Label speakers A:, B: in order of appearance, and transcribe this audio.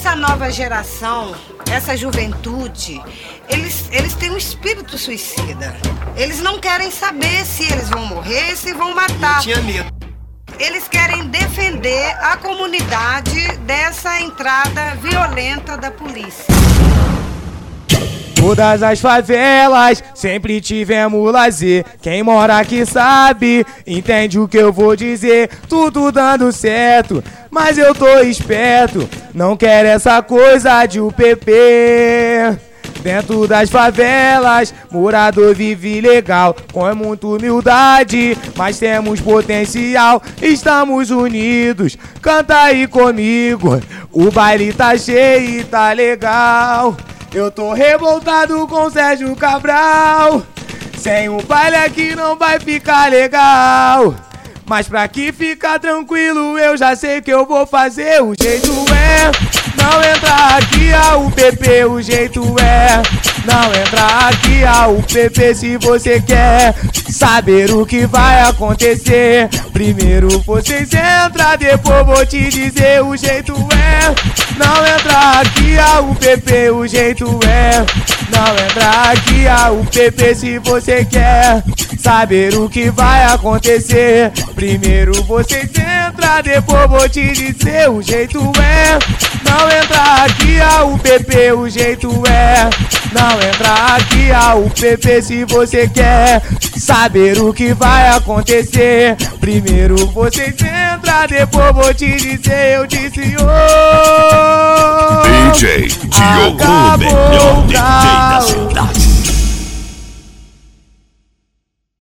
A: Essa nova geração, essa juventude, eles têm um espírito suicida. Eles não querem saber se eles vão morrer, se vão matar.
B: Eu tinha medo.
A: Eles querem defender a comunidade dessa entrada violenta da polícia.
C: Todas as favelas sempre tivemos lazer. Quem mora aqui sabe, entende o que eu vou dizer. Tudo dando certo, mas eu tô esperto. Não quero essa coisa de UPP. Dentro das favelas, morador vive legal, com muita humildade, mas temos potencial, estamos unidos, canta aí comigo, o baile tá cheio e tá legal. Eu tô revoltado com Sérgio Cabral, sem o baile aqui não vai ficar legal. Mas pra que ficar tranquilo, eu já sei o que eu vou fazer. O jeito é não entrar aqui a UPP. O jeito é não entrar aqui a UPP. Se você quer saber o que vai acontecer, primeiro vocês entram, depois vou te dizer. O jeito é não entrar aqui a UPP. O jeito é não entrar aqui a UPP. Se você quer saber o que vai acontecer, primeiro vocês entram, depois vou te dizer. O jeito é não entrar aqui a UPP. O jeito é não entrar aqui a UPP. Se você quer saber o que vai acontecer, primeiro vocês entram, depois vou te dizer. Eu disse
D: DJ Diogo, melhor DJ da cidade.